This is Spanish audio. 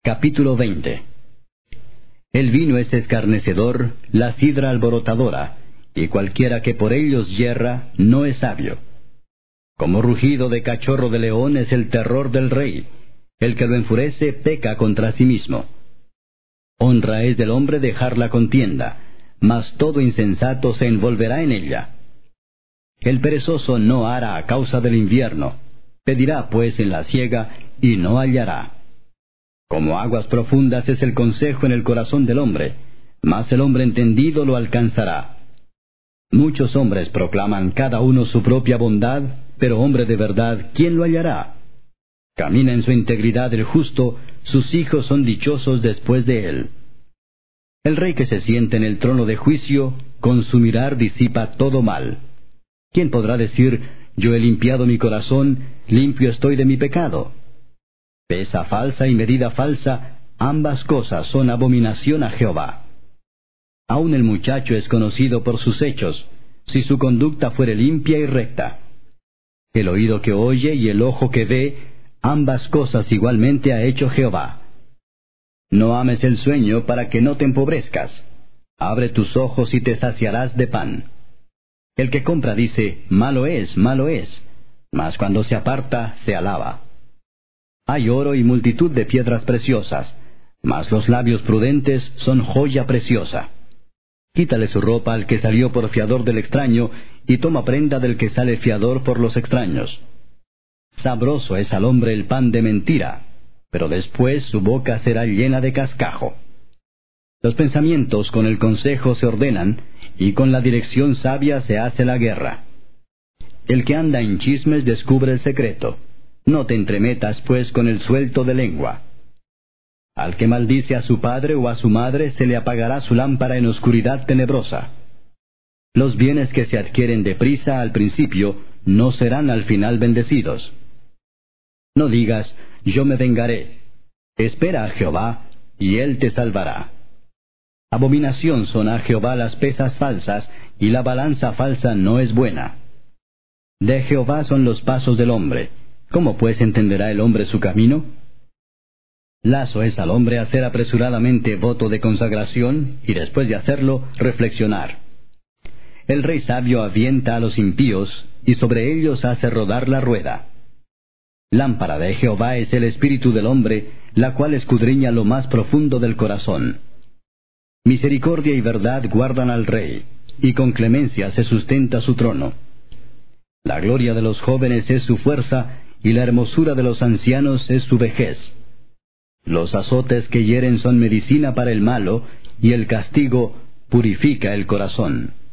Capítulo 20. El vino es escarnecedor, la sidra alborotadora, y cualquiera que por ellos yerra, no es sabio. Como rugido de cachorro de león es el terror del rey, el que lo enfurece peca contra sí mismo. Honra es del hombre dejar la contienda, mas todo insensato se envolverá en ella. El perezoso no ara a causa del invierno, pedirá pues en la siega, y no hallará. Como aguas profundas es el consejo en el corazón del hombre, mas el hombre entendido lo alcanzará. Muchos hombres proclaman cada uno su propia bondad, pero hombre de verdad, ¿quién lo hallará? Camina en su integridad el justo, sus hijos son dichosos después de él. El rey que se siente en el trono de juicio, con su mirar disipa todo mal. ¿Quién podrá decir, yo he limpiado mi corazón, limpio estoy de mi pecado? Pesa falsa y medida falsa, ambas cosas son abominación a Jehová. Aun el muchacho es conocido por sus hechos, si su conducta fuere limpia y recta. El oído que oye y el ojo que ve, ambas cosas igualmente ha hecho Jehová. No ames el sueño para que no te empobrezcas. Abre tus ojos y te saciarás de pan. El que compra dice, malo es, mas cuando se aparta, se alaba. Hay oro y multitud de piedras preciosas, mas los labios prudentes son joya preciosa. Quítale su ropa al que salió por fiador del extraño, y toma prenda del que sale fiador por los extraños. Sabroso es al hombre el pan de mentira, pero después su boca será llena de cascajo. Los pensamientos con el consejo se ordenan, y con la dirección sabia se hace la guerra. El que anda en chismes descubre el secreto. No te entremetas, pues, con el suelto de lengua. Al que maldice a su padre o a su madre se le apagará su lámpara en oscuridad tenebrosa. Los bienes que se adquieren deprisa al principio no serán al final bendecidos. No digas, yo me vengaré. Espera a Jehová, y él te salvará. Abominación son a Jehová las pesas falsas, y la balanza falsa no es buena. De Jehová son los pasos del hombre. ¿Cómo pues entenderá el hombre su camino? Lazo es al hombre hacer apresuradamente voto de consagración, y después de hacerlo, reflexionar. El rey sabio avienta a los impíos, y sobre ellos hace rodar la rueda. Lámpara de Jehová es el espíritu del hombre, la cual escudriña lo más profundo del corazón. Misericordia y verdad guardan al rey, y con clemencia se sustenta su trono. La gloria de los jóvenes es su fuerza, y la hermosura de los ancianos es su vejez. Los azotes que hieren son medicina para el malo, y el castigo purifica el corazón.